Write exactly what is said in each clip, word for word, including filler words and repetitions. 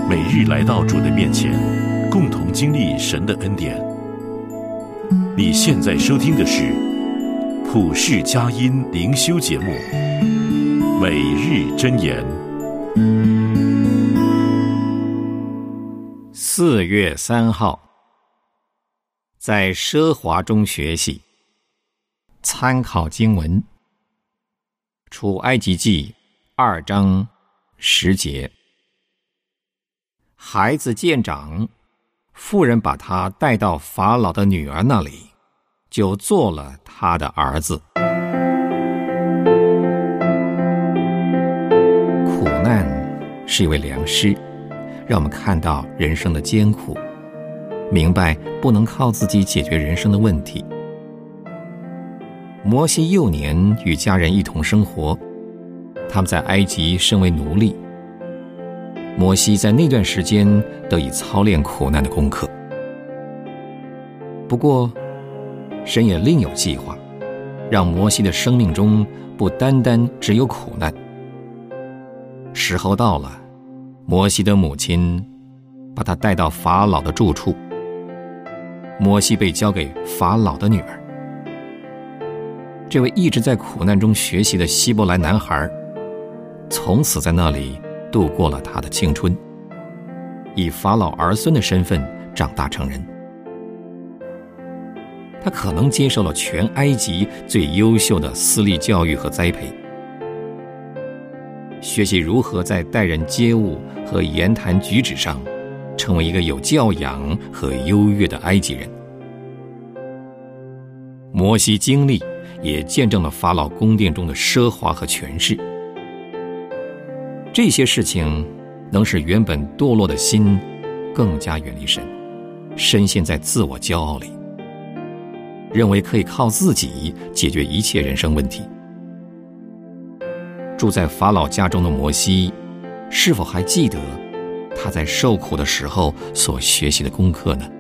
每日来到主的面前，共同经历神的恩典。你现在收听的是普世佳音灵修节目《每日箴言》。 四月三号，在奢华中学习。参考经文：出埃及记二章十节。孩子渐长，妇人把他带到法老的女儿那里，就做了他的儿子。苦难是一位良师，让我们看到人生的艰苦，明白不能靠自己解决人生的问题。摩西幼年与家人一同生活，他们在埃及身为奴隶。摩西在那段时间得以操练苦难的功课。不过，神也另有计划，让摩西的生命中不单单只有苦难。时候到了，摩西的母亲把他带到法老的住处，摩西被交给法老的女儿。这位一直在苦难中学习的希伯来男孩，从此在那里度过了他的青春，以法老儿孙的身份长大成人。他可能接受了全埃及最优秀的私立教育和栽培，学习如何在待人接物和言谈举止上成为一个有教养和优越的埃及人。摩西经历也见证了法老宫殿中的奢华和权势。这些事情能使原本堕落的心更加远离神，深陷在自我骄傲里，认为可以靠自己解决一切人生问题。住在法老家中的摩西，是否还记得他在受苦的时候所学习的功课呢？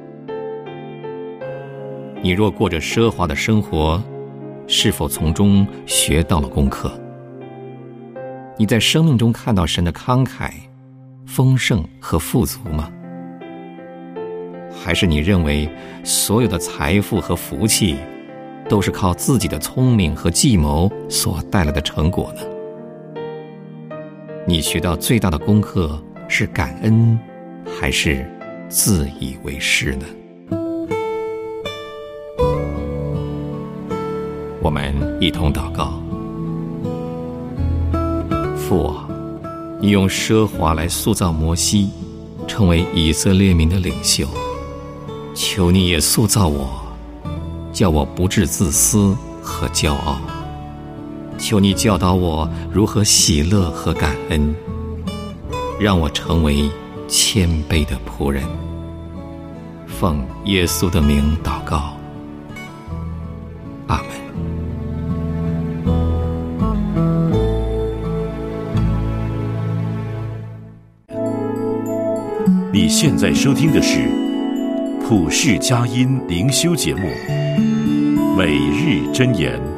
你若过着奢华的生活，是否从中学到了功课？你在生命中看到神的慷慨、丰盛和富足吗？还是你认为所有的财富和福气都是靠自己的聪明和计谋所带来的成果呢？你学到最大的功课是感恩，还是自以为是呢？我们一同祷告。父啊，你用奢华来塑造摩西，成为以色列民的领袖。求你也塑造我，叫我不致自私和骄傲。求你教导我如何喜乐和感恩，让我成为谦卑的仆人。奉耶稣的名祷告，阿们。 你现在收听的是普世佳音灵修节目《每日箴言》。